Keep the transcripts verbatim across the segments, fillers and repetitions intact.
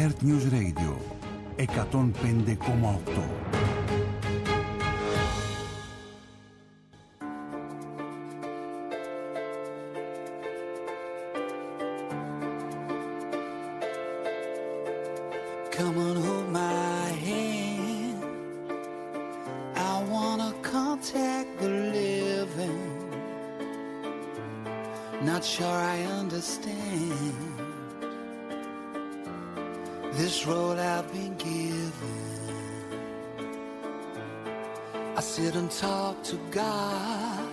Earth News Radio εκατόν πέντε κόμμα οκτώ. Come on, hold my hand. I wanna contact the living. Not sure I understand this role I've been given. I sit and talk to God,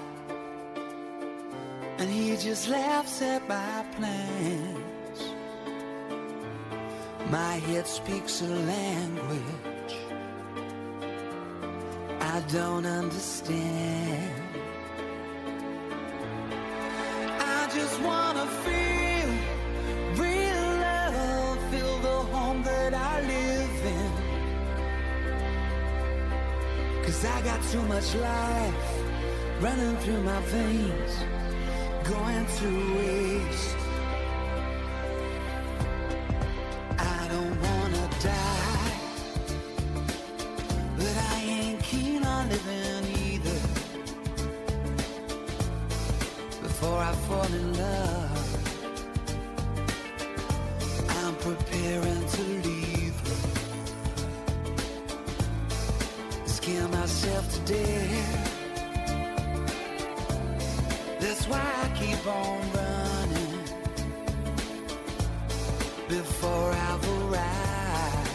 and He just laughs at my plans. My head speaks a language I don't understand. I just wanna feel real love, feel the home that I live in. 'Cause I got too much life running through my veins, going to waste. I don't wanna die, but I ain't keen on living either. Before I fall in love, I'm preparing to leave her. Scare myself to death. That's why I keep on running before I've arrived.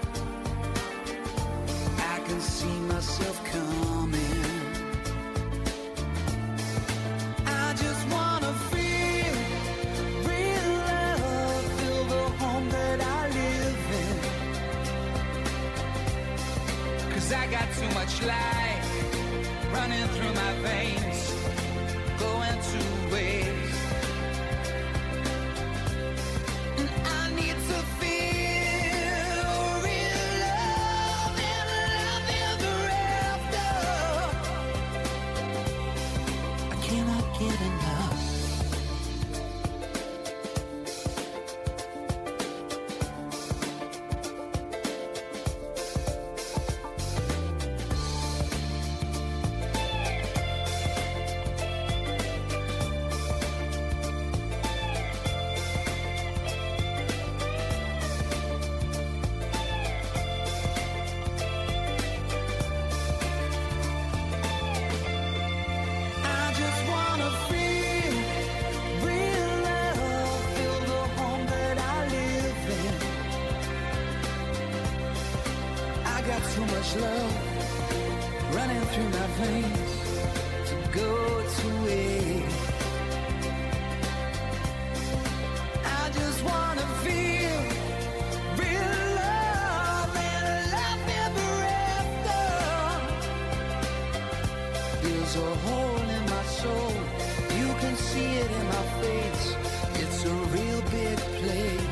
I can see myself coming. I just wanna feel real love, feel the home that I live in. 'Cause I got too much life running through my veins, going to waste. And I need to feel real love and love ever after. I cannot get enough. I just wanna feel real love, feel the home that I live in. I got too much love running through my veins to go to waste. I just wanna feel real love and love ever after. There's a hole in my soul, you can see it in my face. It's a real big place.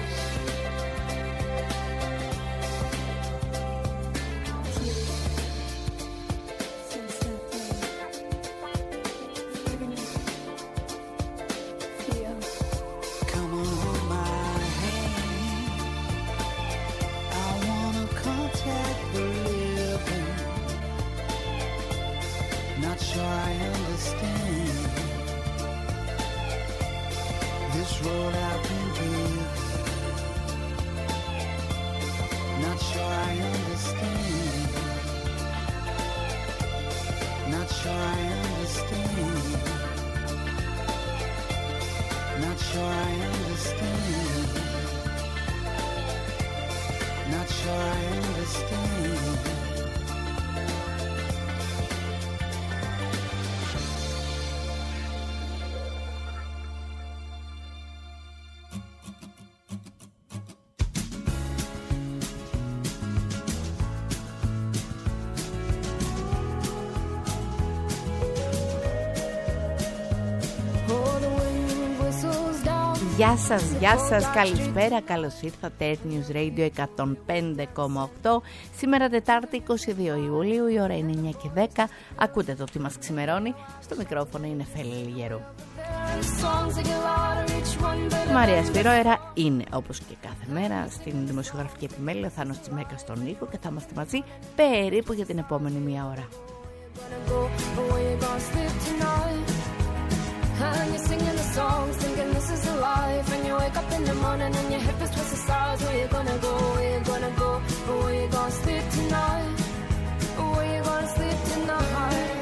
Come on, hold my hand. I wanna contact the living. Not sure I understand this road I've been given. Not sure I understand. Not sure I understand. Not sure I understand. Not sure I understand. Oh, the wind whistles down Γεια σας, γεια σας, καλησπέρα, καλώς ήρθατε. Earth News Radio εκατόν πέντε κόμμα οκτώ. Σήμερα Τετάρτη είκοσι δύο Ιουλίου, η ώρα είναι εννιά και δέκα. Ακούτε το τι μας ξημερώνει. Στο μικρόφωνο είναι Φέλη Λιγερού. Μαρία Σπυρόερα είναι, όπως και κάθε μέρα, στην δημοσιογραφική επιμέλεια, ο Θάνος Τσιμέκας στον ήχο και θα είμαστε μαζί περίπου για την επόμενη μία ώρα. And you're singing the song, thinking this is a life. And you wake up in the morning and your hip is twisted sides. Where you gonna go, where you gonna go, where you gonna sleep tonight, where you gonna sleep tonight.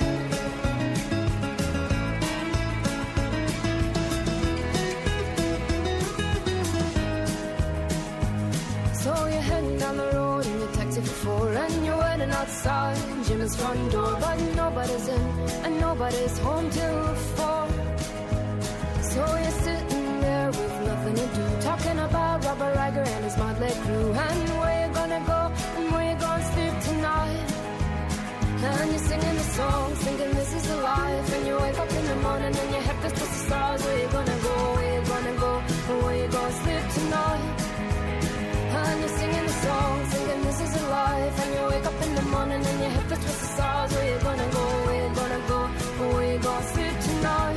So you're heading down the road in your taxi for four. And you're waiting outside Jim's front door. But nobody's in and nobody's home till four. So you're sitting there with nothing to do, talking about Robert Riger and his motley crew. And where you gonna go and where you gonna sleep tonight. And you're singing the songs, thinking this is a life. And you wake up in the morning and your head feels just the stars. Where you gonna go, where you gonna go, and where you gonna sleep tonight. And you're singing the songs, thinking this is a life. And you wake up in the morning and your head feels just the stars. Where you gonna go, where you gonna go, and where you gonna sleep tonight.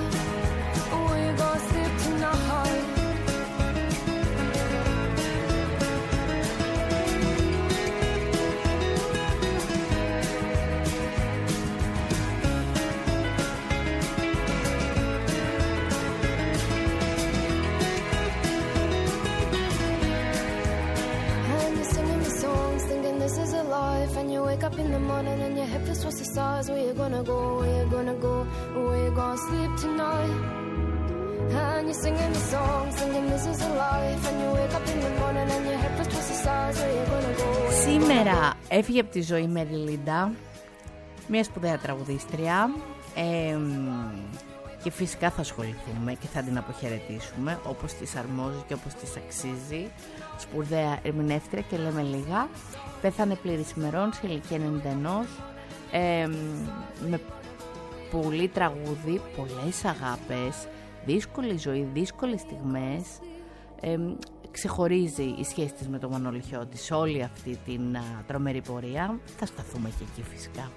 And you wake up in the morning and your head feels towards the stars. Where you gonna go, where you gonna go, where you gonna sleep tonight. And you're singing the song, singing this is a life. And you wake up in the morning and your head feels towards the stars. Where you gonna go. Σήμερα έφυγε από τη ζωή η Μέρι Λίντα, μια σπουδαία τραγουδίστρια, ε, και φυσικά θα ασχοληθούμε και θα την αποχαιρετήσουμε όπως της αρμόζει και όπως της αξίζει. Σπουδαία ερμηνεύτρια και λέμε λίγα. Πέθανε πλήρης ημερών σε ηλικία ενενήντα ένα, ε, με πολύ τραγούδι, πολλές αγάπες, δύσκολη ζωή, δύσκολες στιγμές. Ε, ξεχωρίζει η σχέση της με τον Μανώλη Χιώτη σε όλη αυτή την α, τρομερή πορεία. Θα σταθούμε και εκεί φυσικά.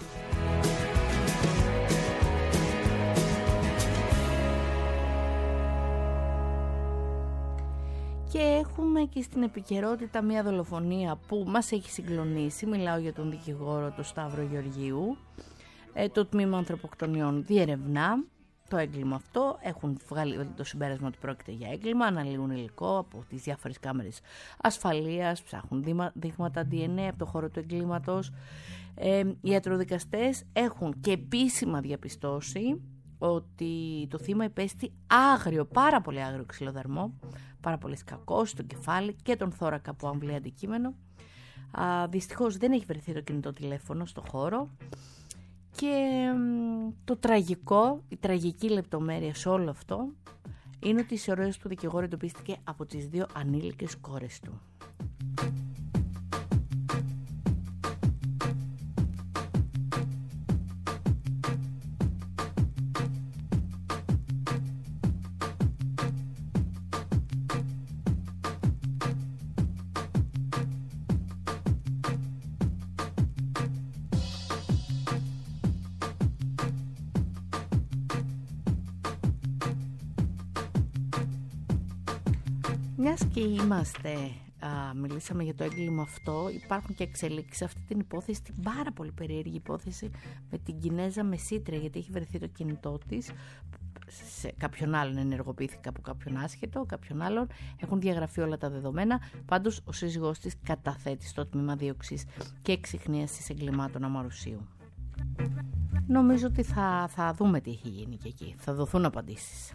Και έχουμε και στην επικαιρότητα μια δολοφονία που μας έχει συγκλονίσει. Μιλάω για τον δικηγόρο του Σταύρο Γεωργίου. Ε, το τμήμα ανθρωποκτονιών διερευνά το έγκλημα αυτό. Έχουν βγάλει το συμπέρασμα ότι πρόκειται για έγκλημα. Αναλύουν υλικό από τις διάφορες κάμερες ασφαλείας. Ψάχνουν δείγματα ντι εν έι από το χώρο του εγκλήματος. Ε, οι ιατροδικαστές έχουν και επίσημα διαπιστώσει ότι το θύμα υπέστη άγριο, πάρα πολύ άγριο ξυλοδαρμό, πάρα πολύ κακό στο κεφάλι και τον θώρακα από αμβλή αντικείμενο. Α, δυστυχώς δεν έχει βρεθεί το κινητό τηλέφωνο στο χώρο και το τραγικό, η τραγική λεπτομέρεια σε όλο αυτό είναι ότι η σωρέως του δικηγόρου εντοπίστηκε από τις δύο ανήλικες κόρες του. Μιας και είμαστε, α, μιλήσαμε για το έγκλημα αυτό, υπάρχουν και εξελίξεις σε αυτή την υπόθεση, την πάρα πολύ περίεργη υπόθεση με την Κινέζα Μεσίτρια, γιατί έχει βρεθεί το κινητό της, σε κάποιον άλλον ενεργοποιήθηκε από κάποιον άσχετο, κάποιον άλλον, έχουν διαγραφεί όλα τα δεδομένα. Πάντως ο σύζυγός της καταθέτει στο τμήμα δίωξης και εξιχνίασης εγκλημάτων αμαρουσίου. Νομίζω ότι θα, θα δούμε τι έχει γίνει και εκεί, θα δοθούν απαντήσεις.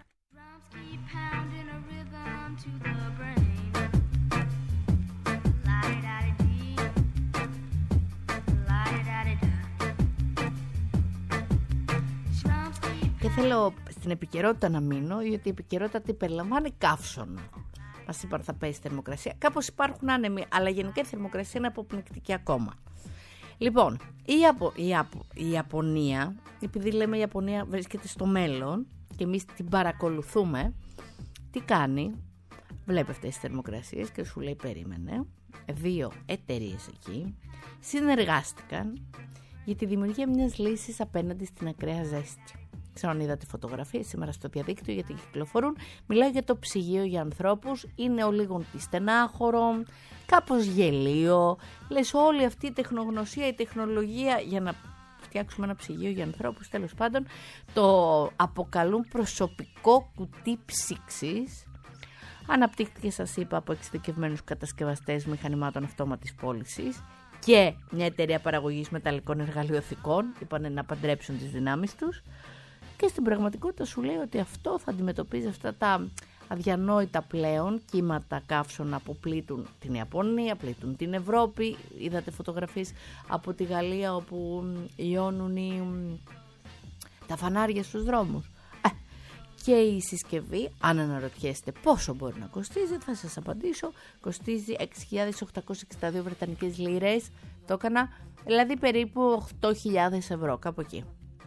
Και θέλω στην επικαιρότητα να μείνω, γιατί η επικαιρότητα τι περιλαμβάνει? Καύσωνα. Μας είπαν θα πέσει η θερμοκρασία. Κάπως υπάρχουν άνεμοι, αλλά γενικά η θερμοκρασία είναι αποπνικτική ακόμα. Λοιπόν, η, Απο, η, Απο, η Ιαπωνία, επειδή λέμε η Ιαπωνία βρίσκεται στο μέλλον και εμείς την παρακολουθούμε, Τι κάνει? Βλέπει αυτές τις θερμοκρασίες και σου λέει περίμενε. Δύο εταιρείες εκεί συνεργάστηκαν για τη δημιουργία μιας λύσης απέναντι στην ακραία ζέστη. Ξέρω αν είδατε φωτογραφίες σήμερα στο διαδίκτυο γιατί κυκλοφορούν. Μιλάει για το ψυγείο για ανθρώπους. Είναι ο λίγον τη στενάχωρο, κάπως γελίο. Λες όλη αυτή η τεχνογνωσία, η τεχνολογία για να φτιάξουμε ένα ψυγείο για ανθρώπους, τέλος πάντων, το αποκαλούν προσωπικό κουτί ψήξης. Αναπτύχθηκε, σας είπα, από εξειδικευμένους κατασκευαστές μηχανημάτων αυτόματης πώλησης και μια εταιρεία παραγωγής μεταλλικών εργαλειοθηκών. Είπανε να παντρέψουν τις δυνάμεις τους. Και στην πραγματικότητα σου λέει ότι αυτό θα αντιμετωπίζει αυτά τα αδιανόητα πλέον κύματα καύσωνα που πλήττουν την Ιαπωνία, πλήττουν την Ευρώπη. Είδατε φωτογραφίες από τη Γαλλία όπου λιώνουν οι, τα φανάρια στους δρόμους. Ε, και η συσκευή, αν αναρωτιέστε πόσο μπορεί να κοστίζει, θα σας απαντήσω, κοστίζει έξι χιλιάδες οκτακόσιες εξήντα δύο βρετανικές λίρες. Το έκανα, δηλαδή περίπου οκτώ χιλιάδες ευρώ, κάπου εκεί.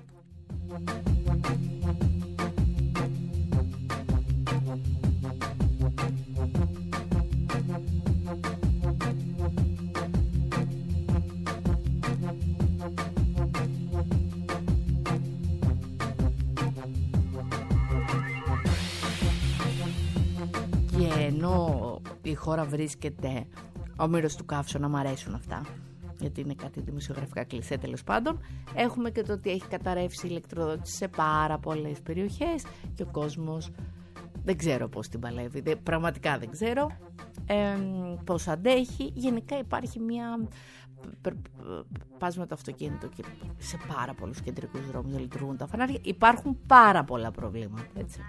Και ενώ η χώρα βρίσκεται όμηρος του καύσωνα, μ' αρέσουν αυτά, γιατί είναι κάτι δημοσιογραφικά κλισέ τέλος πάντων, έχουμε και το ότι έχει καταρρεύσει η ηλεκτροδότηση σε πάρα πολλές περιοχές και ο κόσμος δεν ξέρω πώς την παλεύει, δεν, πραγματικά δεν ξέρω ε, πώς αντέχει. Γενικά υπάρχει μια... Πας με το αυτοκίνητο και σε πάρα πολλούς κεντρικούς δρόμους δεν λειτουργούν τα φανάρια, υπάρχουν πάρα πολλά προβλήματα, έτσι.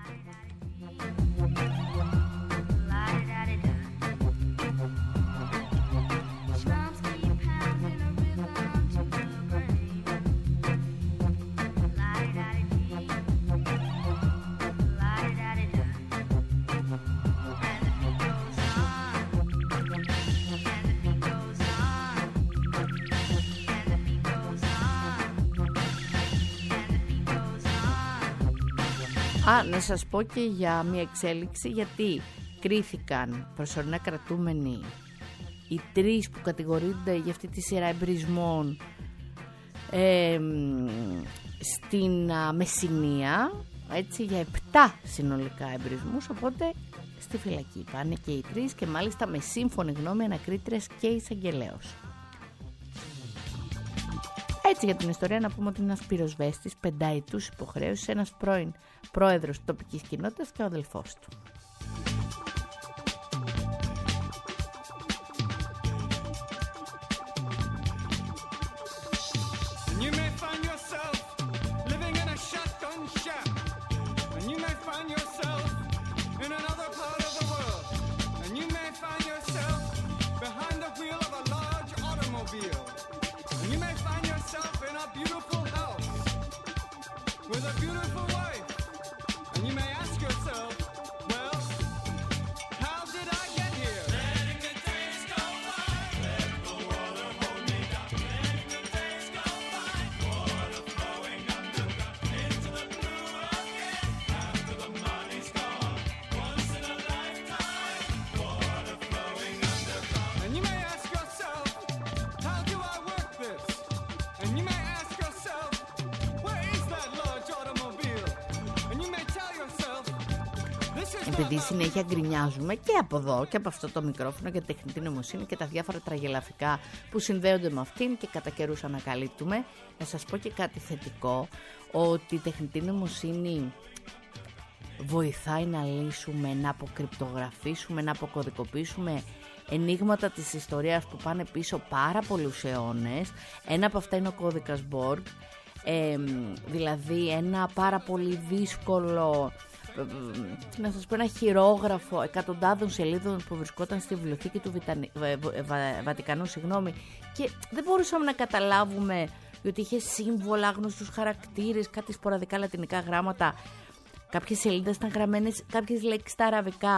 Α, να σας πω και για μια εξέλιξη, γιατί κρίθηκαν προσωρινά κρατούμενοι οι τρεις που κατηγορούνται για αυτή τη σειρά εμπρισμών ε, στην α, Μεσσηνία, έτσι, για επτά συνολικά εμπρισμούς, οπότε στη φυλακή πάνε και οι τρεις και μάλιστα με σύμφωνη γνώμη ανακρίτριας και εισαγγελέως. Έτσι για την ιστορία να πούμε ότι είναι ένας πυροσβέστης πενταετούς υποχρέωσης, ένας πρώην πρόεδρος τοπικής κοινότητας και ο αδελφός του. Επειδή συνέχεια γκρινιάζουμε και από εδώ και από αυτό το μικρόφωνο για τεχνητή νοημοσύνη και τα διάφορα τραγελαφικά που συνδέονται με αυτήν και κατά καιρούς ανακαλύπτουμε, να σας πω και κάτι θετικό, ότι η τεχνητή νοημοσύνη βοηθάει να λύσουμε, να αποκρυπτογραφήσουμε, να αποκωδικοποιήσουμε ενίγματα της ιστορίας που πάνε πίσω πάρα πολλούς αιώνες. Ένα από αυτά είναι ο κώδικας Borg, ε, δηλαδή ένα πάρα πολύ δύσκολο, να σας πω, ένα χειρόγραφο εκατοντάδων σελίδων που βρισκόταν στη βιβλιοθήκη του Βιτανι... Βα... Βατικανού, συγγνώμη, και δεν μπορούσαμε να καταλάβουμε, διότι είχε σύμβολα, γνωστούς χαρακτήρες, κάτι σποραδικά λατινικά γράμματα, κάποιες σελίδες ήταν γραμμένες, κάποιες λέξεις στα αραβικά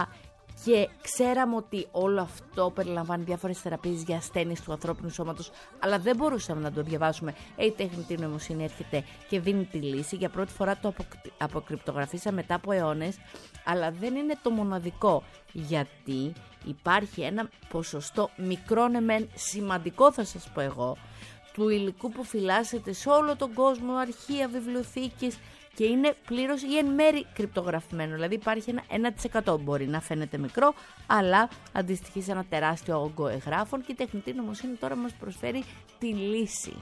Και ξέραμε ότι όλο αυτό περιλαμβάνει διάφορες θεραπείες για ασθένειες του ανθρώπινου σώματος, αλλά δεν μπορούσαμε να το διαβάσουμε. Ε, η τεχνητή νοημοσύνη έρχεται και δίνει τη λύση. Για πρώτη φορά το αποκρυπτογραφήσα μετά από αιώνες, αλλά δεν είναι το μοναδικό. Γιατί υπάρχει ένα ποσοστό μικρό νεμεν, σημαντικό θα σας πω εγώ, του υλικού που φυλάσσεται σε όλο τον κόσμο, αρχεία, βιβλιοθήκες, και είναι πλήρως ή εν μέρη κρυπτογραφημένο. Δηλαδή υπάρχει ένα ένα τοις εκατό, μπορεί να φαίνεται μικρό, αλλά αντιστοιχεί σε ένα τεράστιο όγκο εγγράφων, και η τεχνητή νοημοσύνη τώρα μας προσφέρει τη λύση.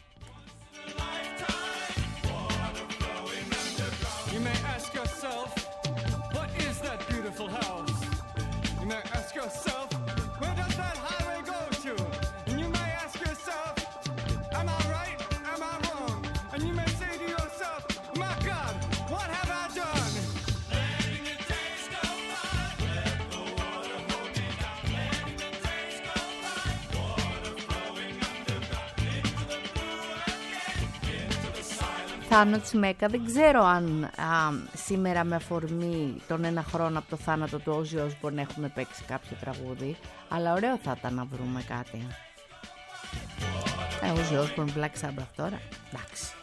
Θάνο Τσιμέκα, δεν ξέρω αν α, σήμερα με αφορμή τον ένα χρόνο από το θάνατο του Όζι Όσμπορν έχουμε παίξει κάποιο τραγούδι, αλλά ωραίο θα ήταν να βρούμε κάτι. Ε, Όζι Όσμπορν, Black Sabbath τώρα, εντάξει.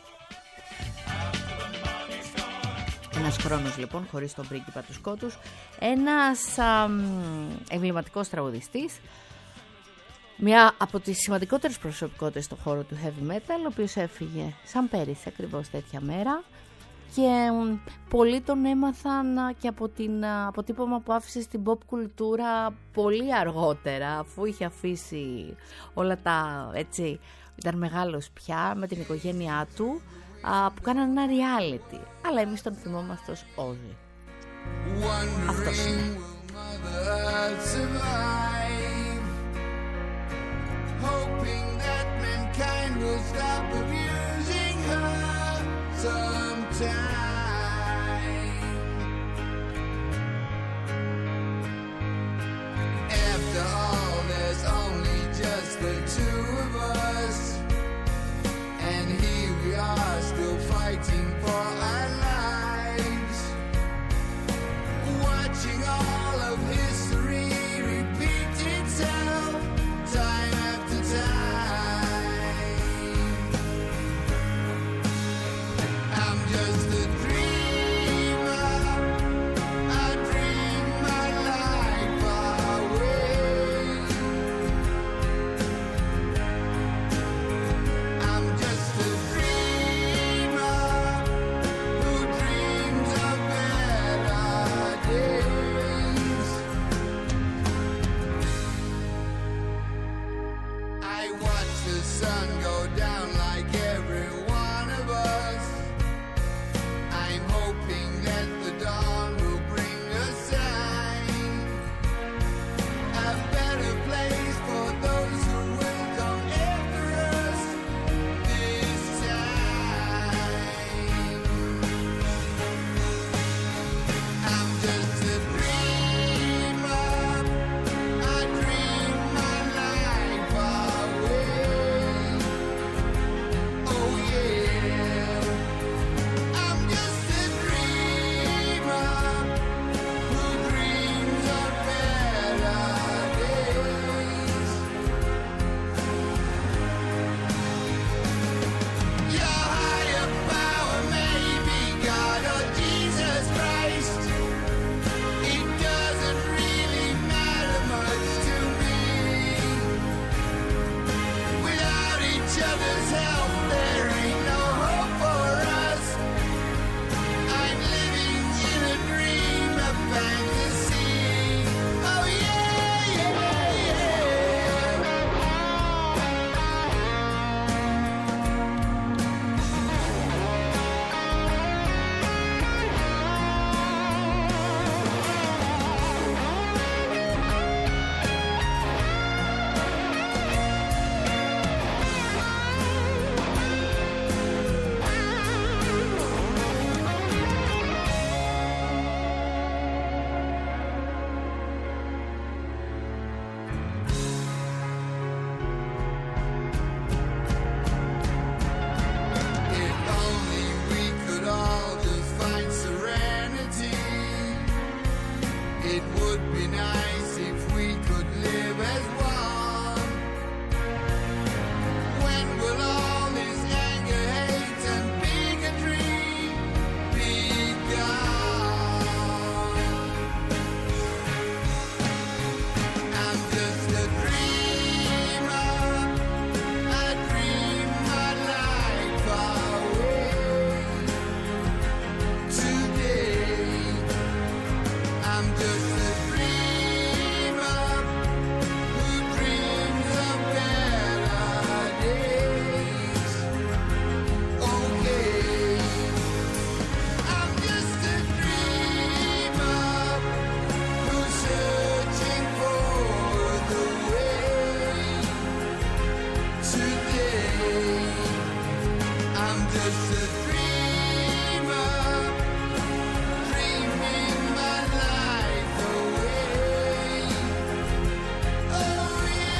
Ένας χρόνος λοιπόν χωρίς τον πρίγκιπα του σκότους, ένας α, εμβληματικός τραγουδιστής, μια από τις σημαντικότερες προσωπικότητες στον χώρο του heavy metal, ο οποίος έφυγε σαν πέρυσι ακριβώς τέτοια μέρα, και πολλοί τον έμαθαν και από την αποτύπωμα που άφησε στην pop κουλτούρα πολύ αργότερα, αφού είχε αφήσει όλα τα, έτσι, ήταν μεγάλος πια με την οικογένειά του, που κάνανε ένα reality, αλλά εμείς τον θυμόμαστε ως Ozzy. Αυτός είναι. Hoping that mankind will stop abusing her sometime. After all, there's only just the two of us, and here we are still fighting for our lives, watching all nice if we could live as one. When will all this anger, hate, and bigotry be gone? I'm just a dreamer. I dream my life away. Today, I'm just a dreamer who dreams of better days. Okay, I'm just a dreamer who's searching for the way. Today, I'm just a dreamer, dreaming my life away. Oh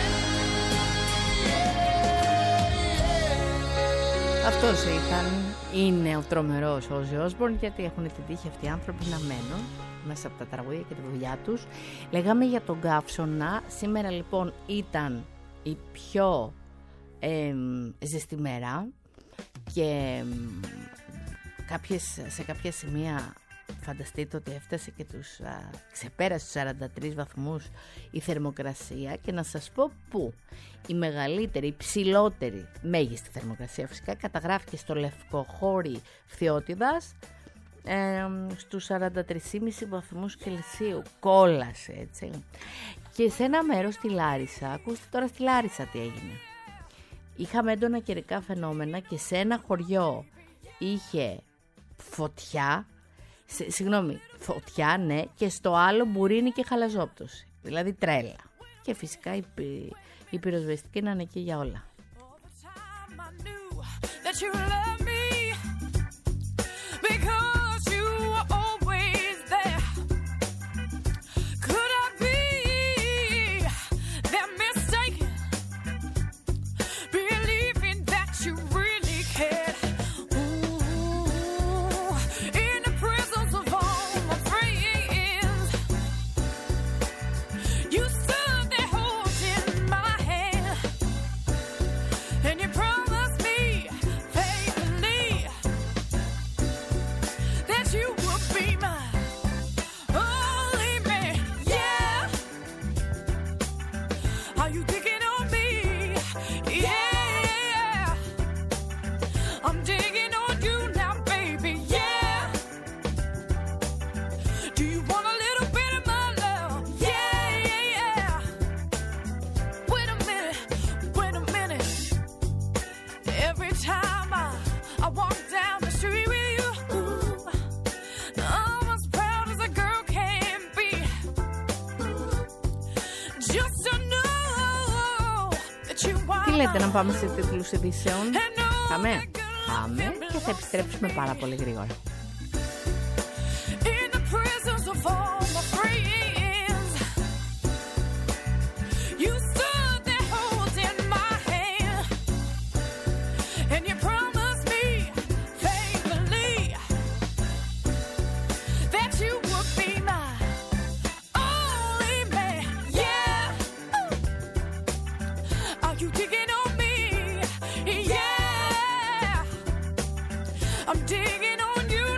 yeah, yeah. Αυτός ήταν, είναι ο τρομερός Ozzy Osbourne, γιατί έχουν την τύχη αυτοί οι άνθρωποι να μένουν μέσα από τα τραγούδια και τη δουλειά τους. Λέγαμε για τον καύσωνα. Σήμερα λοιπόν ήταν η πιο ε, ζεστή μέρα και εμ, κάποιες, σε κάποια σημεία φανταστείτε ότι έφτασε και τους α, ξεπέρασε τους σαράντα τρεις βαθμούς η θερμοκρασία, και να σας πω που η μεγαλύτερη, η ψηλότερη μέγιστη θερμοκρασία φυσικά καταγράφηκε στο Λευκοχώρι Φθιώτιδας ε, στους σαράντα τρία κόμμα πέντε βαθμούς Κελσίου. Κόλασε, έτσι. Και σε ένα μέρος στη Λάρισα, ακούστε τώρα στη Λάρισα τι έγινε. Είχαμε έντονα καιρικά φαινόμενα και σε ένα χωριό είχε φωτιά, σε, συγγνώμη, φωτιά, ναι, και στο άλλο μπουρίνι και χαλαζόπτωση. Δηλαδή τρέλα. Και φυσικά η, η πυροσβεστική να είναι εκεί για όλα. Λέτε να πάμε σε τίτλους ειδήσεων? Πάμε, πάμε και θα επιστρέψουμε πάρα πολύ γρήγορα. I'm digging on you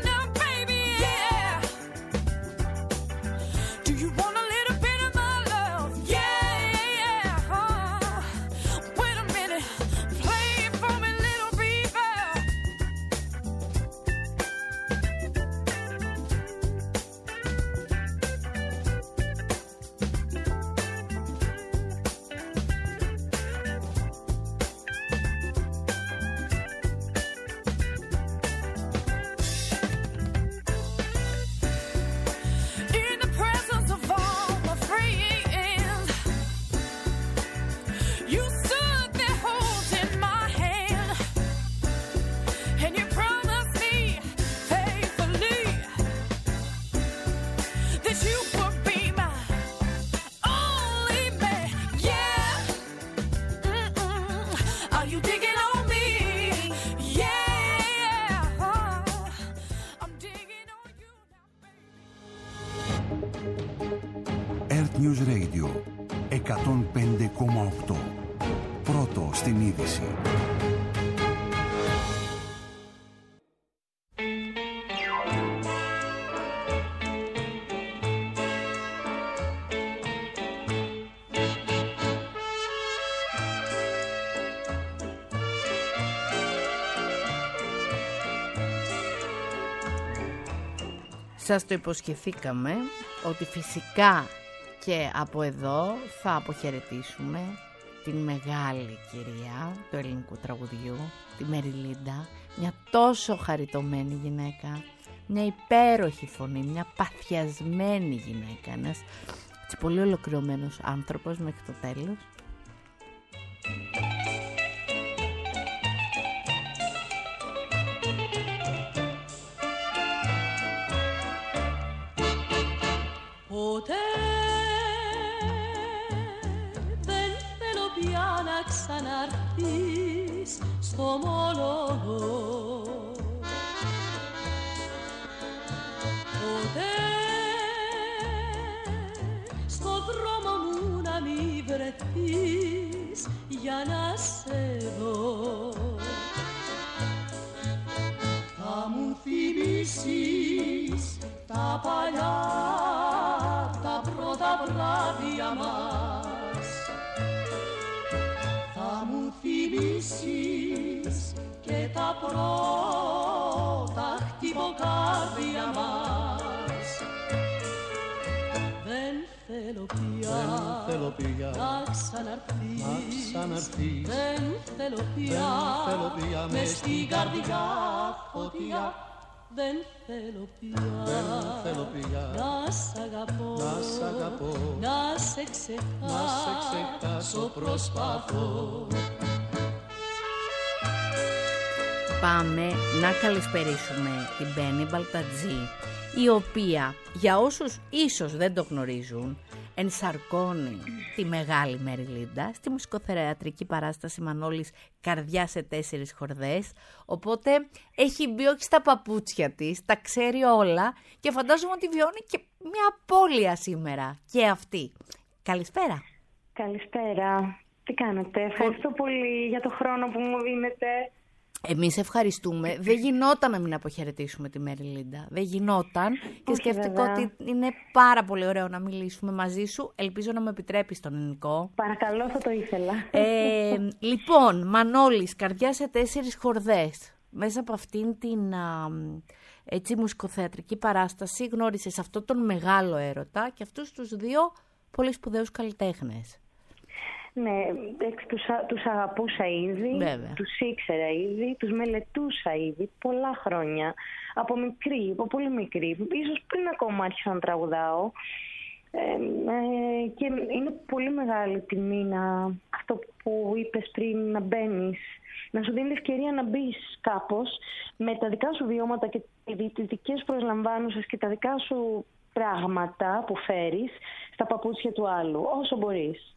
Alert News Radio εκατόν πέντε κόμμα οκτώ. Πρώτο στην είδηση. Σας το υποσχεθήκαμε ότι φυσικά και από εδώ θα αποχαιρετήσουμε την μεγάλη κυρία του ελληνικού τραγουδιού, τη Μέρι Λίντα, μια τόσο χαριτωμένη γυναίκα, μια υπέροχη φωνή, μια παθιασμένη γυναίκα, ένας έτσι, πολύ ολοκληρωμένος άνθρωπος μέχρι το τέλος. Ποτέ δεν θέλω πια να ξαναρθείς στο μόνοδο. Ποτέ στο δρόμο μου να μην βρεθείς για να σε δω. Θα μου θυμίσεις τα παλιά, τα πρώτα βράδια μας. Θα μου θυμίσεις και τα πρώτα χτυποκάρδια μας. Δεν θέλω πια, Δεν θέλω πια να ξαναρθείς, να ξαναρθείς. Δεν θέλω πια, Δεν θέλω πια μες στην καρδιά φωτιά. Δεν θέλω πια, Δεν θέλω πια να σ' αγαπώ, να σ' αγαπώ, να σε ξεχάσω, να σε ξεχάσω προσπαθώ. Πάμε να καλησπερίσουμε την Μπέννη Μπαλτατζή, η οποία για όσους ίσως δεν το γνωρίζουν ενσαρκώνει τη μεγάλη Μέρι Λίντα στη μουσικοθεατρική παράσταση Μανώλης «Καρδιά σε τέσσερις χορδές», οπότε έχει μπει όχι στα παπούτσια της, τα ξέρει όλα και φαντάζομαι ότι βιώνει και μια απώλεια σήμερα και αυτή. Καλησπέρα. Καλησπέρα. Τι κάνετε? Ευχαριστώ πολύ για το χρόνο που μου δίνετε. Εμείς ευχαριστούμε. Δεν γινόταν να μην αποχαιρετήσουμε τη Μέρι Λίντα. Δεν γινόταν. Και σκέφτηκα ότι είναι πάρα πολύ ωραίο να μιλήσουμε μαζί σου. Ελπίζω να με επιτρέπεις τον ελληνικό. Παρακαλώ, θα το ήθελα. Ε, λοιπόν, Μανώλης, «Καρδιά σε τέσσερις χορδές». Μέσα από αυτήν την α, έτσι, μουσικοθεατρική παράσταση γνώρισες αυτό τον μεγάλο έρωτα και αυτούς τους δύο πολύ σπουδαίους καλλιτέχνες. Ναι, έτσι, τους, τους αγαπούσα ήδη, Βέβαια. τους ήξερα ήδη, τους μελετούσα ήδη πολλά χρόνια. Από μικρή, από πολύ μικρή, ίσως πριν ακόμα άρχισα να τραγουδάω. Ε, ε, και είναι πολύ μεγάλη τιμή να, αυτό που είπες πριν, να μπαίνεις, να σου δίνει την ευκαιρία να μπεις κάπως με τα δικά σου βιώματα και τις δικές προσλαμβάνουσες και τα δικά σου πράγματα που φέρεις στα παπούτσια του άλλου, όσο μπορείς.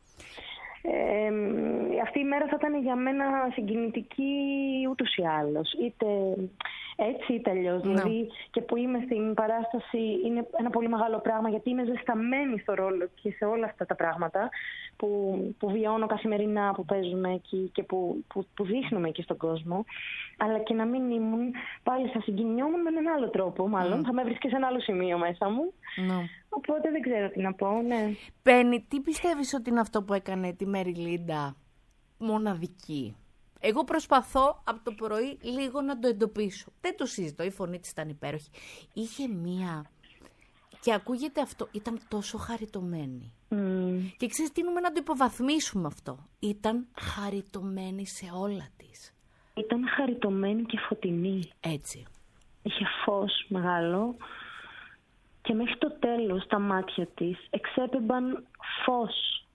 Ε, αυτή η μέρα θα ήταν για μένα συγκινητική ούτως ή άλλως, είτε έτσι είτε αλλιώς. Ναι. Δηλαδή και που είμαι στην παράσταση είναι ένα πολύ μεγάλο πράγμα, γιατί είμαι ζεσταμένη στο ρόλο και σε όλα αυτά τα πράγματα που, που βιώνω καθημερινά, που παίζουμε εκεί και που, που, που δείχνουμε εκεί στον κόσμο. Αλλά και να μην ήμουν, πάλι θα συγκινιόμουν με έναν άλλο τρόπο, μάλλον. Mm. Θα με βρίσκει σε ένα άλλο σημείο μέσα μου. No. Οπότε δεν ξέρω τι να πω, ναι. Μπέννη, τι πιστεύεις ότι είναι αυτό που έκανε τη Μέρι Λίντα μοναδική? Εγώ προσπαθώ από το πρωί λίγο να το εντοπίσω. Δεν το συζητώ, η φωνή της ήταν υπέροχη. Είχε μία... Και ακούγεται αυτό, ήταν τόσο χαριτωμένη. Mm. Και ξέρεις, τείνουμε να το υποβαθμίσουμε αυτό. Ήταν χαριτωμένη σε όλα της. Ήταν χαριτωμένη και φωτεινή. Έτσι. Είχε φως μεγάλο και μέχρι το τέλος τα μάτια της εξέπεμπαν φως.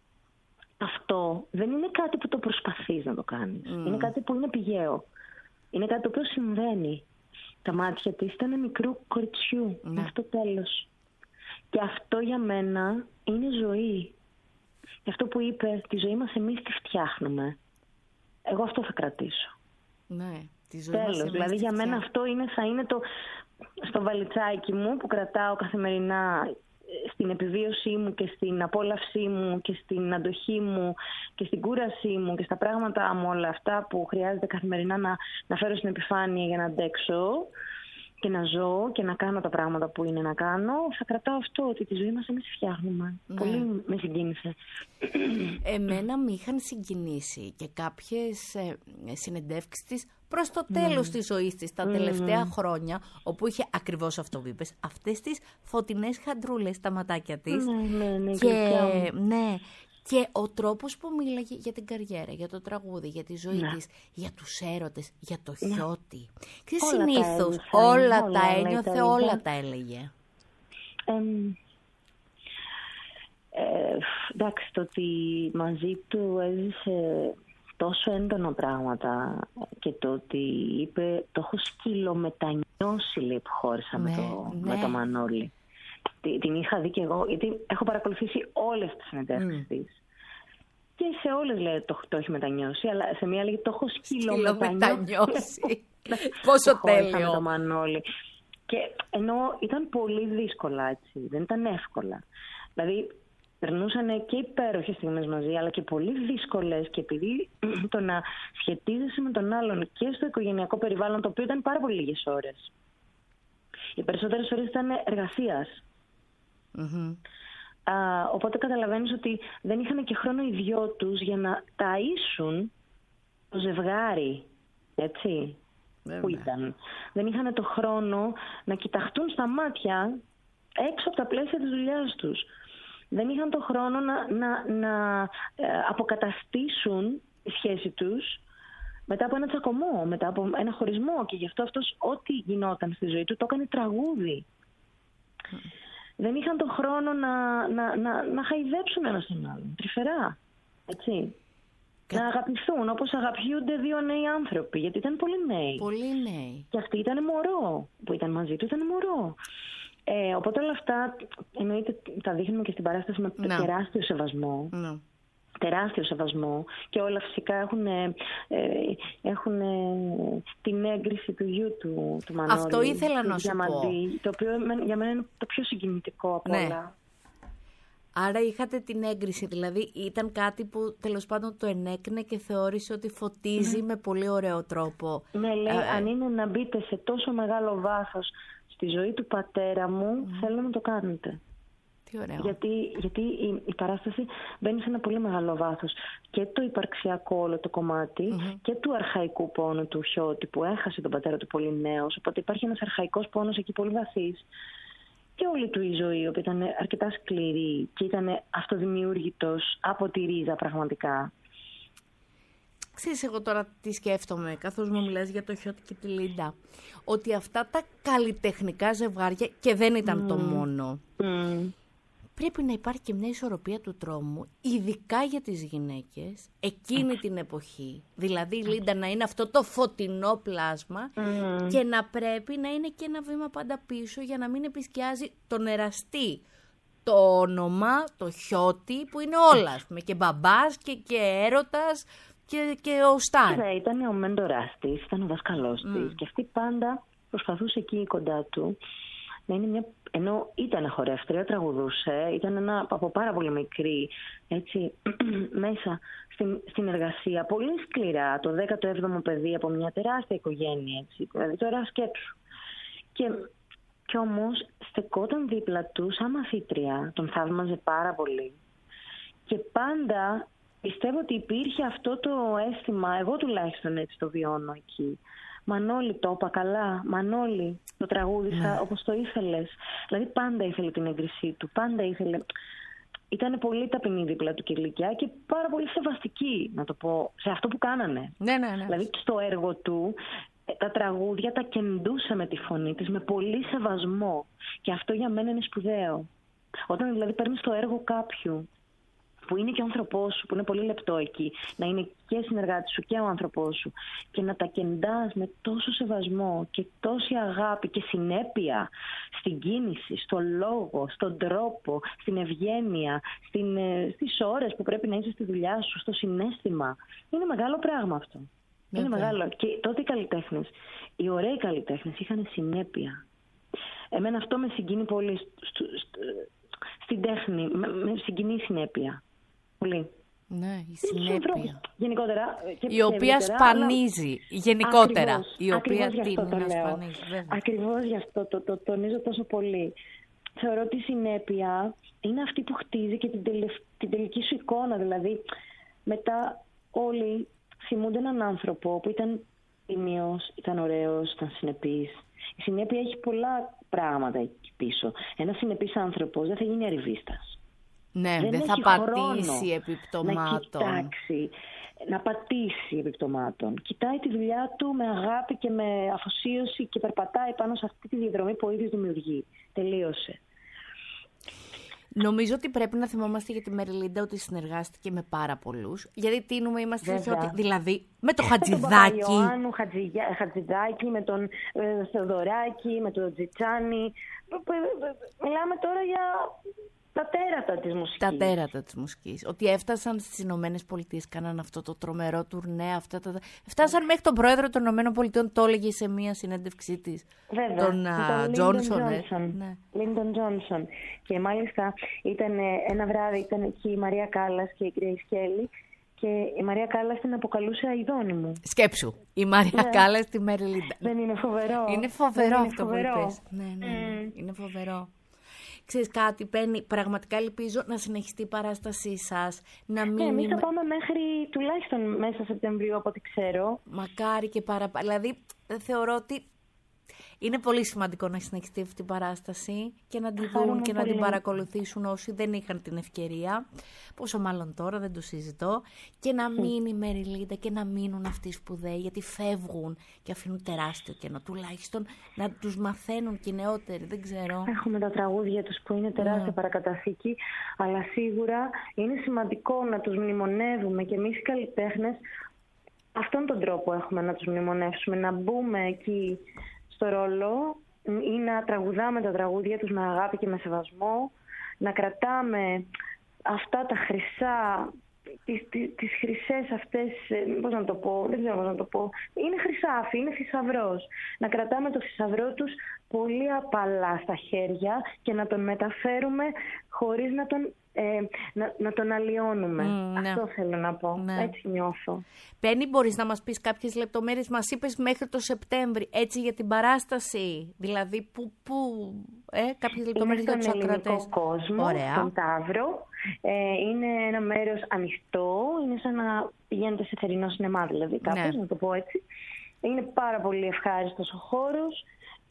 Αυτό δεν είναι κάτι που το προσπαθείς να το κάνεις. Mm. Είναι κάτι που είναι πηγαίο. Είναι κάτι το οποίο συμβαίνει. Τα μάτια της ήταν μικρού κοριτσιού mm. μέχρι το τέλος. Και αυτό για μένα είναι ζωή. Και αυτό που είπε, τη ζωή μας εμείς τη φτιάχνουμε. Εγώ αυτό θα κρατήσω. Ναι, τη ζωή τέλος. μας Δηλαδή για μένα αυτό είναι, θα είναι το στο βαλιτσάκι μου που κρατάω καθημερινά στην επιβίωσή μου και στην απόλαυσή μου και στην αντοχή μου και στην κούρασή μου και στα πράγματα μου, όλα αυτά που χρειάζεται καθημερινά να, να φέρω στην επιφάνεια για να αντέξω και να ζω και να κάνω τα πράγματα που είναι να κάνω, θα κρατάω αυτό, ότι τη ζωή μας εμείς φτιάχνουμε. Ναι. Πολύ με συγκίνησε. Εμένα με είχαν συγκινήσει και κάποιες ε, συνεντεύξεις της προς το τέλος mm. της ζωής της, τα τελευταία mm. χρόνια, όπου είχε ακριβώς αυτό που είπες, αυτές τις φωτεινές χαντρούλες στα ματάκια της. Ναι, ναι, ναι, και, ναι, και ο τρόπος που μίλαγε για την καριέρα, για το τραγούδι, για τη ζωή ναι. της, για τους έρωτες, για το ναι. χιώτη. Και όλα συνήθως τα όλα, όλα τα όλα ένιωθε, τα όλα τα έλεγε. Ε, ε, εντάξει, το ότι μαζί του έζησε τόσο έντονα πράγματα και το ότι είπε, το έχω σκυλομετανιώσει, λέει, που χώρισα ναι, με, το, ναι. με το Μανώλη. Την είχα δει και εγώ, γιατί έχω παρακολουθήσει όλες τις συνεντεύξεις mm. της. Και σε όλες, λέει, το, το έχει μετανιώσει, αλλά σε μία λέγει, το έχω σκυλομετανιώσει. Πόσο τέλειο. Με το Μανώλη. Και ενώ ήταν πολύ δύσκολα, έτσι, δεν ήταν εύκολα. Δηλαδή, περνούσαν και υπέροχες στιγμές μαζί, αλλά και πολύ δύσκολες, και επειδή το να σχετίζεσαι με τον άλλον και στο οικογενειακό περιβάλλον, το οποίο ήταν πάρα πολύ λίγες ώρες. Οι περισσότερες ώρες ήταν εργασίας. Mm-hmm. Α, οπότε καταλαβαίνεις ότι δεν είχαν και χρόνο οι δυο τους για να ταΐσουν το ζευγάρι, έτσι, Βέβαια. που ήταν. Δεν είχαν το χρόνο να κοιταχτούν στα μάτια έξω από τα πλαίσια της δουλειάς τους. Δεν είχαν το χρόνο να, να, να ε, αποκαταστήσουν τη σχέση τους μετά από ένα τσακωμό, μετά από ένα χωρισμό, και γι' αυτό αυτός ό,τι γινόταν στη ζωή του το έκανε τραγούδι. Mm. Δεν είχαν τον χρόνο να, να, να, να χαϊδέψουν ένας τον άλλον, τρυφερά, έτσι. Κα... Να αγαπηθούν όπως αγαπιούνται δύο νέοι άνθρωποι, γιατί ήταν πολύ νέοι. Πολύ νέοι. Και αυτή ήταν μωρό, που ήταν μαζί του, ήταν μωρό. Ε, οπότε όλα αυτά, εννοείται, τα δείχνουμε και στην παράσταση με no. τεράστιο σεβασμό. No. Τεράστιο σεβασμό, και όλα φυσικά έχουν, ε, έχουν ε, την έγκριση του γιου του, του Μανώλη. Αυτό ήθελα να σου Διαμαντή, πω. Το οποίο για μένα είναι το πιο συγκινητικό από ναι. όλα. Άρα είχατε την έγκριση, δηλαδή ήταν κάτι που τέλος πάντων το ενέκνε και θεώρησε ότι φωτίζει mm. με πολύ ωραίο τρόπο. Ναι, λέει, ε, αν είναι να μπείτε σε τόσο μεγάλο βάθος στη ζωή του πατέρα μου, mm. θέλω να το κάνετε. Γιατί, γιατί η, η παράσταση μπαίνει σε ένα πολύ μεγάλο βάθος. Και το υπαρξιακό όλο το κομμάτι mm-hmm. και του αρχαϊκού πόνου του Χιώτη, που έχασε τον πατέρα του πολύ νέος. Οπότε υπάρχει ένας αρχαϊκός πόνος εκεί πολύ βαθύς. Και όλη του η ζωή, που ήταν αρκετά σκληρή και ήταν αυτοδημιούργητος από τη ρίζα πραγματικά. Ξέρεις, εγώ τώρα τι σκέφτομαι, καθώς μου μιλάς για το Χιώτη και τη Λίντα, ότι αυτά τα καλλιτεχνικά ζευγάρια, και δεν ήταν mm. το μόνο, mm. πρέπει να υπάρχει και μια ισορροπία του τρόμου, ειδικά για τις γυναίκες, εκείνη την εποχή. Δηλαδή η Λίντα να είναι αυτό το φωτεινό πλάσμα mm. και να πρέπει να είναι και ένα βήμα πάντα πίσω, για να μην επισκιάζει τον εραστή, το όνομα, το Χιώτη, που είναι όλα, με και μπαμπάς και, και έρωτας και, και ο Στάρ. Ναι, ήταν ο μέντορας της, ήταν ο δασκαλός mm. της, και αυτή πάντα προσπαθούσε εκεί κοντά του να είναι μια, ενώ ήταν χορεύτρια, τραγουδούσε, ήταν ένα, από πάρα πολύ μικρή, έτσι, μέσα στην, στην εργασία, πολύ σκληρά, το δέκατο έβδομο παιδί από μια τεράστια οικογένεια, έτσι, δηλαδή τώρα σκέψου. Και, και όμως στεκόταν δίπλα του σαν μαθήτρια, τον θαύμαζε πάρα πολύ. Και πάντα πιστεύω ότι υπήρχε αυτό το αίσθημα, εγώ τουλάχιστον έτσι το βιώνω εκεί. Μανώλη, το είπα καλά. Μανώλη, το τραγούδισα ναι. όπως το ήθελες. Δηλαδή πάντα ήθελε την έγκρισή του. Πάντα ήθελε. Ήταν πολύ ταπεινή δίπλα του και ηλικιά, και πάρα πολύ σεβαστική, να το πω, σε αυτό που κάνανε. Ναι, ναι, ναι. Δηλαδή στο έργο του, τα τραγούδια τα κεντούσε με τη φωνή της, με πολύ σεβασμό. Και αυτό για μένα είναι σπουδαίο. Όταν δηλαδή παίρνεις το έργο κάποιου που είναι και ο άνθρωπός σου, που είναι πολύ λεπτό εκεί, να είναι και συνεργάτης σου και ο άνθρωπός σου, και να τα κεντάς με τόσο σεβασμό και τόση αγάπη και συνέπεια στην κίνηση, στο λόγο, στον τρόπο, στην ευγένεια, στην, στις ώρες που πρέπει να είσαι στη δουλειά σου, στο συναίσθημα. Είναι μεγάλο πράγμα αυτό. Okay. Είναι μεγάλο. Και τότε οι καλλιτέχνες, οι ωραίοι καλλιτέχνες είχαν συνέπεια. Εμένα αυτό με συγκίνει πολύ στο, στο, στην τέχνη, με, με συγκινεί η συνέπεια. Πολύ. Ναι, η συνέπεια. Γενικότερα. Και η οποία σπανίζει. Αλλά... Γενικότερα. Ακριβώς, η οποία ακριβώς τίνει το να λέω. σπανίζει. Βέβαια. Ακριβώς γι' αυτό το, το, το τονίζω τόσο πολύ. Θεωρώ ότι η συνέπεια είναι αυτή που χτίζει και την, τελευ... την τελική σου εικόνα. Δηλαδή, μετά όλοι θυμούνται έναν άνθρωπο που ήταν τίμιος, ήταν ωραίος, ήταν συνεπής. Η συνέπεια έχει πολλά πράγματα εκεί πίσω. Ένας συνεπής άνθρωπος δεν θα γίνει αριβίστας. Ναι, δεν, δεν θα πατήσει επιπτωμάτων. Να κοιτάξει, να πατήσει επιπτωμάτων. Κοιτάει τη δουλειά του με αγάπη και με αφοσίωση και περπατάει πάνω σε αυτή τη διαδρομή που ο ίδιος δημιουργεί. Τελείωσε. Νομίζω ότι πρέπει να θυμόμαστε για τη Μεριλίντα ότι συνεργάστηκε με πάρα πολλούς. Γιατί τίνουμε, είμαστε σε ότι. Δηλαδή, με το Χατζηδάκι. Με τον Ιωάννου Χατζηδάκι, με τον ε, Θεοδωράκη, με τον Τζιτσάνι. Μιλάμε τώρα για τα τέρατα της μουσικής. Τα τέρατα της μουσικής. Ότι έφτασαν στις Ηνωμένες Πολιτείες, κάναν αυτό το τρομερό τουρνέ. Αυτά τα... Φτάσαν μέχρι τον πρόεδρο των Ηνωμένων Πολιτείων, το έλεγε σε μία συνέντευξή της. Βέβαια. Τον Τζόνσον. Λίντον Τζόνσον. Και μάλιστα ήταν ένα βράδυ, ήταν εκεί η Μαρία Κάλλας και η Γκρέις Κέλλη. Και η Μαρία Κάλλας την αποκαλούσε αηδόνη μου. Σκέψου. Η Μαρία ναι. Κάλλας τη Μεριλίντα. Δεν είναι φοβερό. Είναι φοβερό είναι αυτό φοβερό. που είπες. Ναι, ναι, ναι. Mm. Είναι φοβερό. Ξέρεις κάτι, Πέννη, πραγματικά ελπίζω να συνεχιστεί η παράστασή σας. Να μην ναι, εμείς είμαι... θα πάμε μέχρι τουλάχιστον μέσα Σεπτεμβρίου, από ό,τι ξέρω. Μακάρι και παραπάνω. Δηλαδή, θεωρώ ότι είναι πολύ σημαντικό να συνεχιστεί αυτή η παράσταση και να τη δουν και να την παρακολουθήσουν όσοι δεν είχαν την ευκαιρία. Πόσο μάλλον τώρα, δεν το συζητώ. Και να μείνει η Μεριλίντα και να μείνουν αυτοί οι σπουδαίοι, γιατί φεύγουν και αφήνουν τεράστιο κενό. Τουλάχιστον να τους μαθαίνουν και οι νεότεροι, δεν ξέρω. Έχουμε τα τραγούδια τους που είναι τεράστια yeah. παρακαταθήκη, αλλά σίγουρα είναι σημαντικό να τους μνημονεύουμε και εμείς οι καλλιτέχνες. Αυτόν τον τρόπο έχουμε να τους μνημονεύσουμε, να μπούμε εκεί στο ρόλο ή να τραγουδάμε τα τραγούδια τους με αγάπη και με σεβασμό, να κρατάμε αυτά τα χρυσά, τις, τις, τις χρυσές αυτές, πώς να το πω, δεν ξέρω πώς να το πω, είναι χρυσάφι, είναι θησαυρός. Να κρατάμε το θησαυρό τους πολύ απαλά στα χέρια και να τον μεταφέρουμε χωρίς να τον, ε, να, να τον αλλοιώνουμε. Mm, Αυτό ναι. θέλω να πω. Ναι. Έτσι νιώθω. Πέννη, μπορείς να μας πεις κάποιες λεπτομέρειες? Μας είπες μέχρι το Σεπτέμβρη, έτσι, για την παράσταση. Δηλαδή, πού, πού ε, κάποιες λεπτομέρειες για τους ακροατές. Είναι στον ελληνικό κόσμο, Ωραία. στον Ταύρο. Ε, είναι ένα μέρος ανοιχτό. Είναι σαν να πηγαίνετε σε θερινό σινεμά, δηλαδή, κάπως, ναι. να το πω έτσι. Είναι πάρα πολύ ευχάριστος ο χώρος.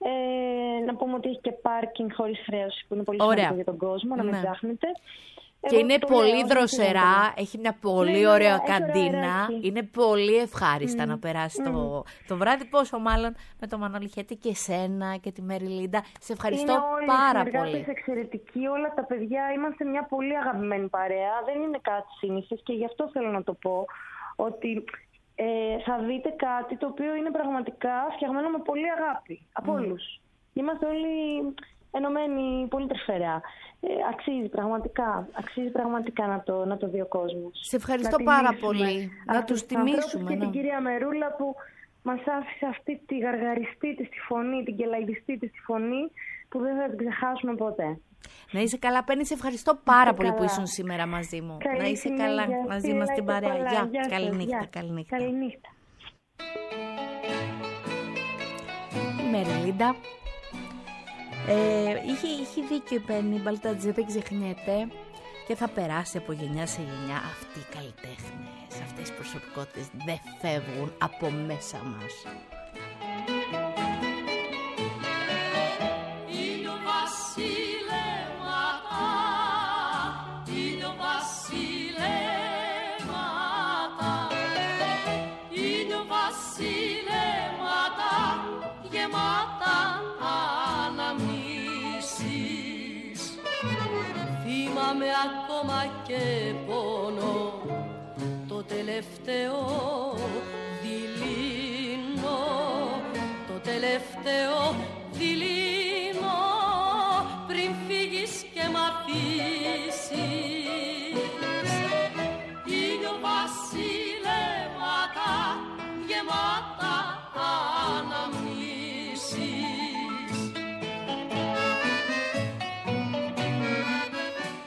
Ε, να πούμε ότι έχει και πάρκινγκ χωρίς χρέωση, που είναι πολύ σημαντικό για τον κόσμο, να μην ναι. ψάχνετε. Και εγώ είναι πολύ λέω, δροσερά, έχει μια πολύ ναι, ωραία ναι, καντίνα. Είναι πολύ ευχάριστα mm. να περάσει mm. το, το βράδυ. Πόσο μάλλον με τον Μανώλη Χέτη και εσένα και τη Μεριλίντα. Σε ευχαριστώ είναι πάρα όλοι πολύ. Είναι εξαιρετικοί, όλα τα παιδιά. Είμαστε μια πολύ αγαπημένη παρέα. Δεν είναι κάτι σύνηθες και γι' αυτό θέλω να το πω. Ότι ε, θα δείτε κάτι το οποίο είναι πραγματικά φτιαγμένο με πολύ αγάπη. Από mm. όλους. Είμαστε όλοι ενωμένοι πολύ τρυφερά. Ε, αξίζει πραγματικά, αξίζει πραγματικά να το, να το δει ο κόσμος. Σε ευχαριστώ πάρα πολύ. Να τους τιμήσουμε. Και ναι. την κυρία Μερούλα που μας άφησε αυτή τη γαργαριστή της τη φωνή, την κελαϊδιστή της τη φωνή, που δεν θα την ξεχάσουμε ποτέ. Να είσαι καλά, Πέννη, σε ευχαριστώ πάρα πολύ καλά. που ήσουν σήμερα μαζί μου. Καλή να είσαι συνέχεια. καλά μαζί μας στην παρέα. Γεια, Γεια καληνύχτα, καληνύχτα. Καληνύχτα. Η Μεριλίντα. Ε, είχε, είχε δίκιο η Πέννη Μπαλτατζή, δεν ξεχνιέται, και θα περάσει από γενιά σε γενιά. Αυτοί οι καλλιτέχνες, αυτές οι προσωπικότητες δεν φεύγουν από μέσα μας. Είναι ο βασιλέματα, είναι ο βασιλέματα, είναι ο βασιλέματα γεμάτα αναμνήσεις. Θυμάμαι ακόμα και πόνο, το τελευταίο δειλίνο, το τελευταίο δειλίνο, πριν φύγεις και μ' αφήσεις. Είναι ο βασιλέματα γεμάτα αναμνήσεις.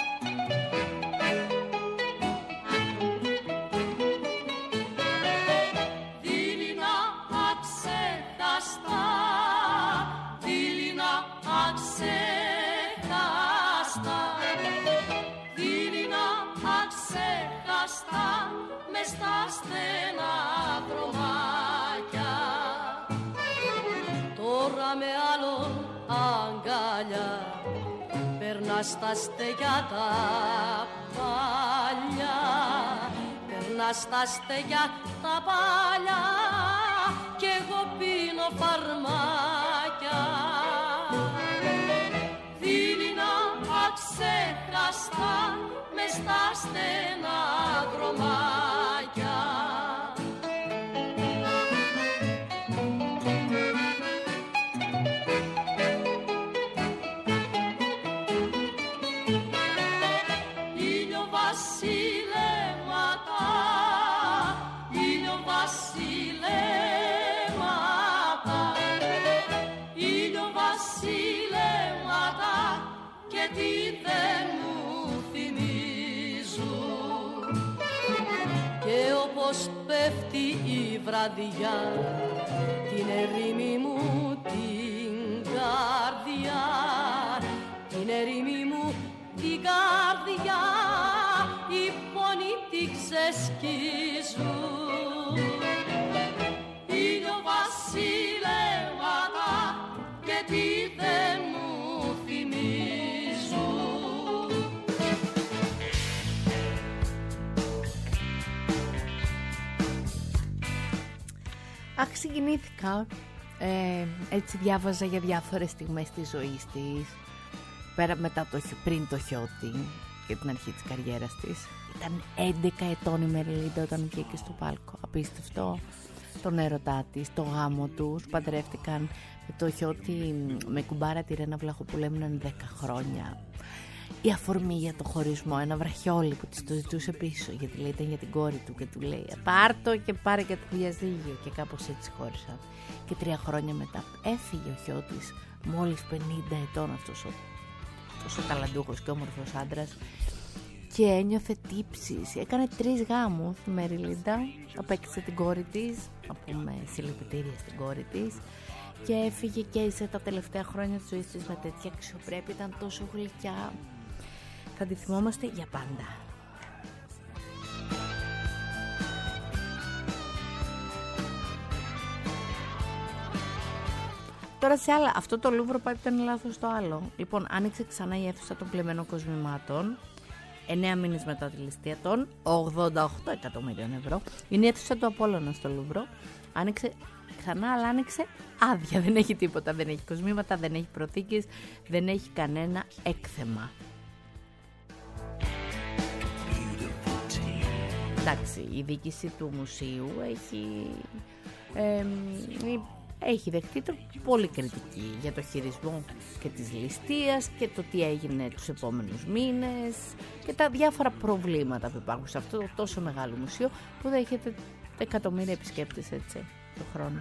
στα στενά δρομάκια. Τώρα με άλλον αγκαλιά περνάς στα στεγιά τα παλιά, περνάς στα στεγιά τα παλιά κι εγώ πίνω φαρμάκια. Δειλινά αξέχαστα μες στα στενά δρομάκια. Ήλιο βασιλέματα, ήλιο βασιλέματα, ήλιο βασιλέματα και τι δεν μου θυμίζουν. Και όπως πέφτει η βραδιά την ερήμη μου την καρδιά, την ερήμη μου την καρδιά οι πόνοι τη ξεσκίζουν. Ήλιο βασιλέματα και τι δεν μου θυμίζουν. Αχ, συγκινήθηκα. Ε, έτσι διάβαζα για διάφορες στιγμές της ζωής της. Πέρα μετά το, πριν το Χιώτη και την αρχή της καριέρας της. Ήταν έντεκα ετών η Μεριλίντα όταν βγήκε στο πάλκο. Απίστευτο. Τον έρωτά της, το γάμο τους. Παντρεύτηκαν με το Χιώτη, με κουμπάρα τη Ρένα Βλαχοπούλου, έμειναν δέκα χρόνια. Η αφορμή για το χωρισμό, ένα βραχιόλι που της το ζητούσε πίσω, γιατί λέει ήταν για την κόρη του και του λέει πάρ' και πάρε και το διαζύγιο, και κάπως έτσι χώρισαν. Και τρία χρόνια μετά έφυγε ο Χιώτης, μόλις πενήντα ετών, αυτός ο τόσο ταλαντούχος και όμορφος άντρας, και ένιωθε τύψεις. Έκανε τρεις γάμους η Μεριλίντα, απέκτησε την κόρη της, να πούμε συλληπιτήρια στην κόρη της, και έφυγε και έζησε τα τελευταία χρόνια της ζωής της με τέτοια αξιοπρέπεια, ήταν τόσο γλυκιά. Θα τη θυμόμαστε για πάντα. Τώρα σε άλλα, αυτό το Λούβρο πάει ήταν λάθος το άλλο. Λοιπόν, άνοιξε ξανά η αίθουσα των πλεμμένων κοσμημάτων, εννέα μήνες μετά τη ληστεία των ογδόντα οκτώ εκατομμυρίων ευρώ. Είναι η αίθουσα του Απόλλωνα στο Λούβρο. Άνοιξε ξανά, αλλά άνοιξε άδεια. Δεν έχει τίποτα, δεν έχει κοσμήματα, δεν έχει προθήκες, δεν έχει κανένα έκθεμα. Εντάξει, η διοίκηση του μουσείου έχει, ε, έχει δεχτεί το πολύ κριτική για το χειρισμό και της ληστείας και το τι έγινε τους επόμενους μήνες και τα διάφορα προβλήματα που υπάρχουν σε αυτό το τόσο μεγάλο μουσείο που δέχεται εκατομμύρια επισκέπτες έτσι το χρόνο.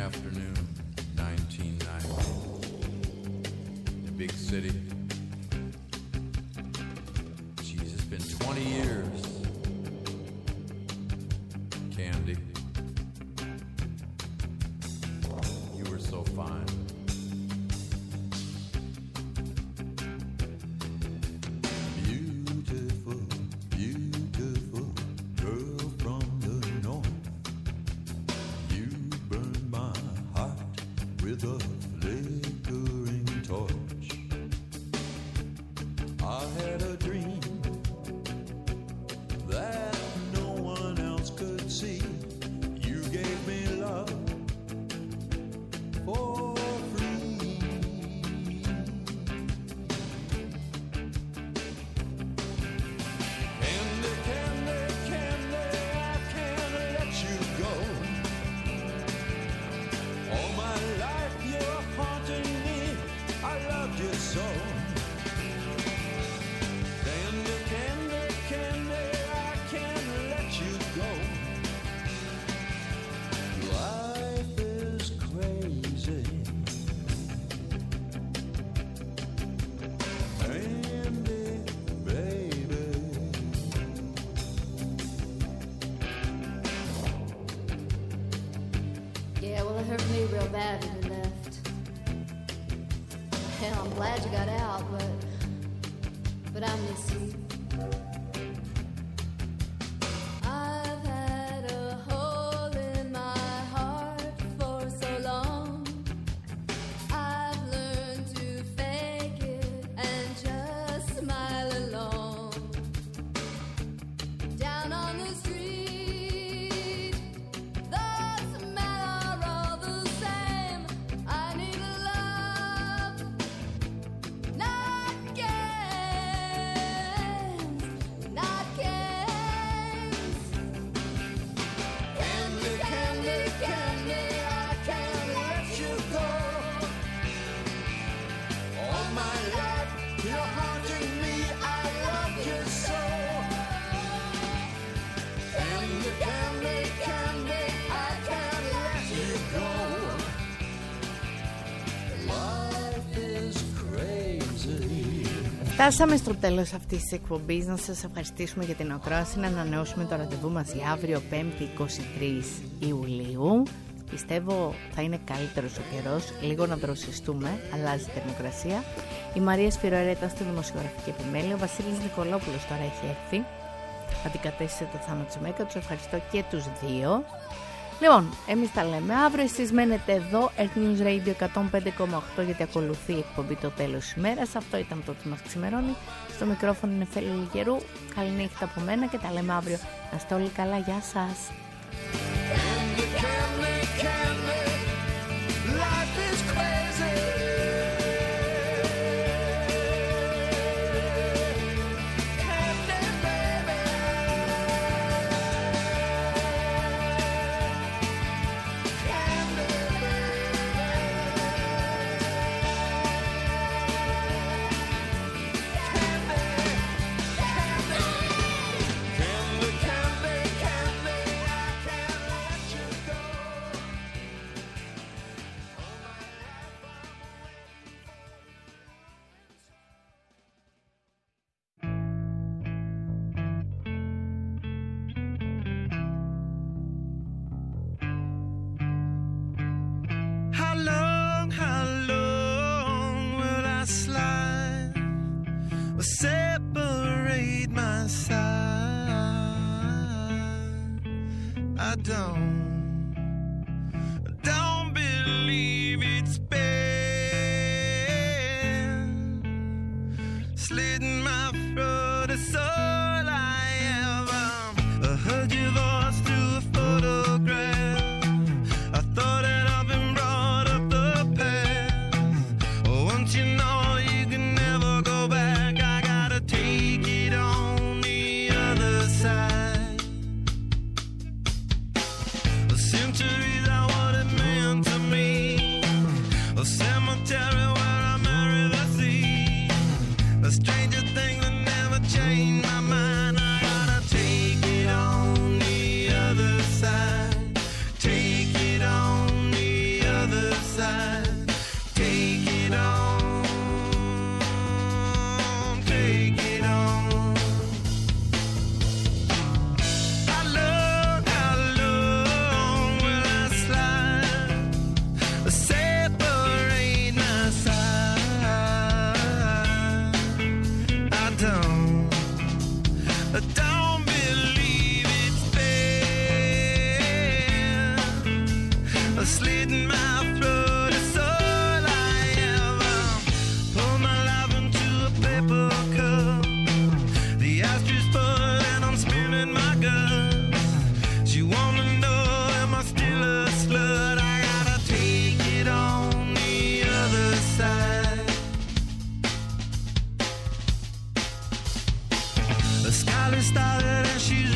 afternoon, nineteen ninety. The big city. Jeez, it's been twenty years. Candy, you were so fine. Beautiful, beautiful girl from the north. You burned my heart with a flickering torch. I had a dream that no one else could see. You gave me love for free. Candy, candy, candy, I can't let you go. All my life you're haunting me, I loved you so. Candy, candy, candy, I can't let you go. Life is crazy. Candy, baby. Yeah, well, it hurt me real bad when you left. Hell, I'm glad you got out, but but I miss you. I've had a hole in my heart for so long. I've learned to fake it and just smile along. Down on the street, the smell are all the same. I need a love, not games, not games. Candy, candy, candy, I can't let you go. All my life you're haunting me, I love you so. Candy, candy, candy, I can't let you go. Life is crazy. Φτάσαμε στο τέλος αυτής της εκπομπής. Να σας ευχαριστήσουμε για την ακρόαση. Να ανανεώσουμε το ραντεβού μας για αύριο πέμπτη εικοστή τρίτη Ιουλίου. Πιστεύω θα είναι καλύτερος ο καιρός. Λίγο να δροσιστούμε. Αλλάζει η θερμοκρασία. Η Μαρία Σφυροέρα ήταν στη δημοσιογραφική επιμέλεια. Ο Βασίλης Νικολόπουλος τώρα έχει έρθει. Αντικατέστησε το Θάνο Τσιμέκα. Τους ευχαριστώ και τους δύο. Λοιπόν, εμείς τα λέμε αύριο. Εσείς μένετε εδώ, Earth News Radio εκατόν πέντε κόμμα οκτώ, γιατί ακολουθεί η εκπομπή το τέλος της ημέρας. Αυτό ήταν το τι μας ξημερώνει. Στο μικρόφωνο είναι Φέλη Λιγερού. Καληνύχτα από μένα και τα λέμε αύριο. Να είστε όλοι καλά. Γεια σας. Candy, candy, candy, life is crazy. Candy, baby. Candy, Candy, candy, candy, I can't let you go. How long, how long will I slide or separate my side? I don't, don't believe it's been slitting my throat. It's all I ever heard your voice through a photograph. I thought that I've been brought up the past. Once you know you can never go back, I gotta take it on the other side. The centuries are what it meant to me. A cemetery where I marry the sea. A stranger thing that never changed my mind. finally started and she's